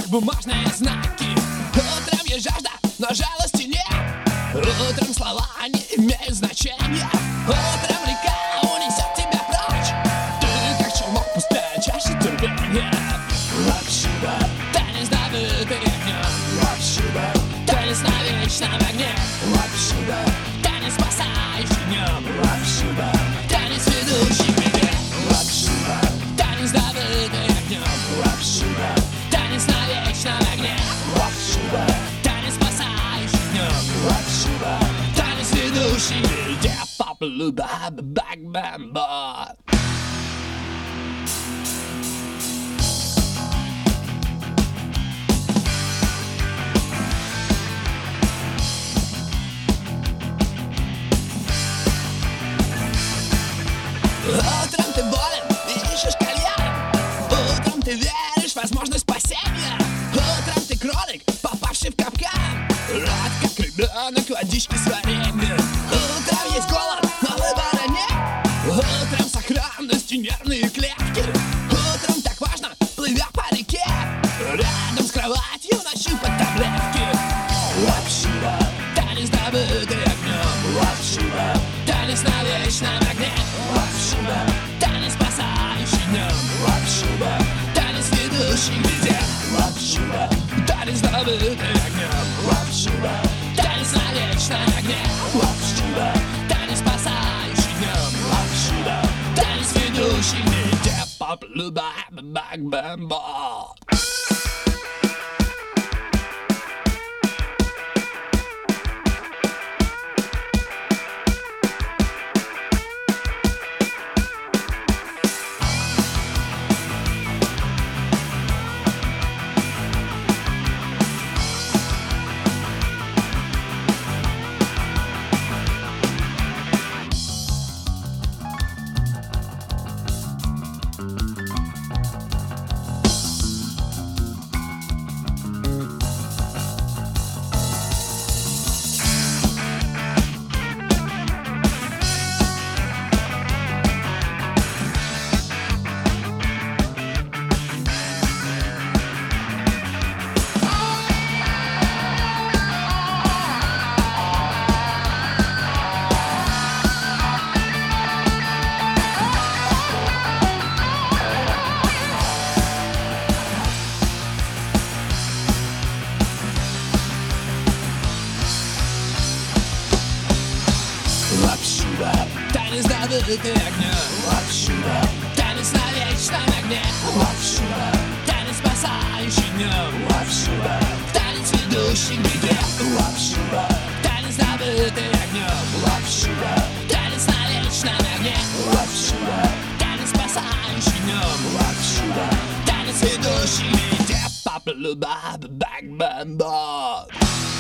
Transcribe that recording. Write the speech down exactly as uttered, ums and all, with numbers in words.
бумажные знаки. Утром есть жажда, но жалости нет. Утром слова не имеют значения. Утром река унесет тебя прочь. Ты как челнок, пустая чаша терпения. Танец добытый огнем. Танец на вечном огне. Танец спасающий днем. Танец ведущий к беде. Танец добытый огнем. Танец на вечном огне. Танец спасающий днем. Танец ведущий к беде. Papa Luba, Back Bamba. Утром ты болен и ищешь кальян. Утром ты веришь в возможность спасения. Утром ты кролик, попавший в капкан. Рад, как ребенок, водички с вареньем. Утром есть голод, но выбора нет. Утром сохранность и нервные клетки. Утром так важно, плывя по реке. Рядом с кроватью нащупать таблетки. Танец добытый огнем. Танец на вечном огне. Танец спасающий днем. Танец ведущий к беде. Танец добытый огнем. Танец на вечном огне. Танец спасающий днем. Танец ведущий к беде. Papa Luba, Back Bamba. Танец добытый огнем. Танец на вечном огне. Танец спасающий днем. Танец ведущий к беде. Танец добытый огнем. Танец на вечном огне. Танец спасающий днем. Танец ведущий к беде. Papa Luba, Back Bamba.